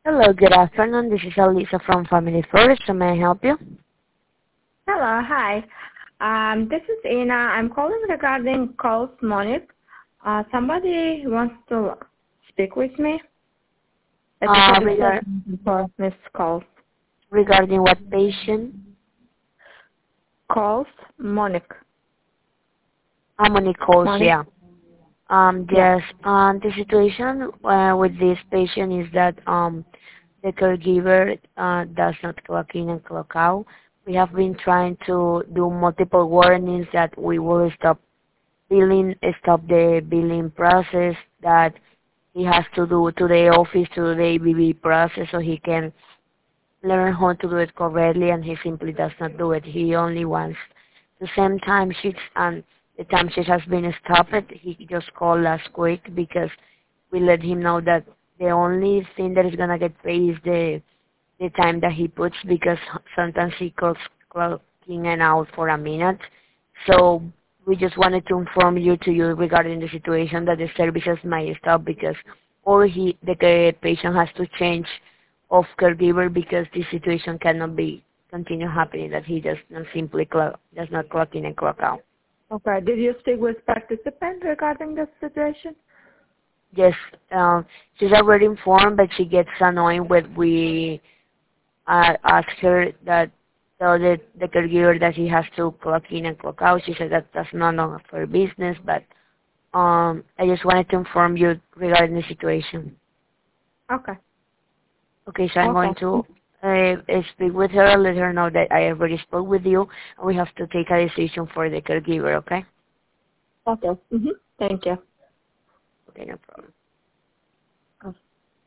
Hello, good afternoon. This is Elisa from Family First. So may I help you? Hello, hi. This is Ina. I'm calling regarding calls Monique. Somebody wants to speak with me. Regarding For missed calls. regarding what patient? Calls Monique. Monique calls, Monique? yeah. Yeah. Yes. The situation with this patient is that the caregiver does not clock in and clock out. We have been trying to do multiple warnings that we will stop the billing process, that he has to do to the office, to the ABB process, so he can learn how to do it correctly, and he simply does not do it. He only wants the same timesheets, and the timesheet has been stopped. He just called last week because we let him know that the only thing that is gonna get paid is the time that he puts, because sometimes he calls clocking in and out for a minute. So we just wanted to inform you regarding the situation that the services might stop, because or the patient has to change of caregiver, because this situation cannot be continue happening, that he just not simply does not clock in and clock out. Okay. Did you speak with participant regarding this situation? Yes, she's already informed, but she gets annoyed when we ask her that tell the caregiver that he has to clock in and clock out. She said that that's not none of her business, but I just wanted to inform you regarding the situation. Okay. Okay, so I'm going Okay. to speak with her, let her know that I already spoke with you, and we have to take a decision for the caregiver, okay? Okay. Thank you. Okay, no problem.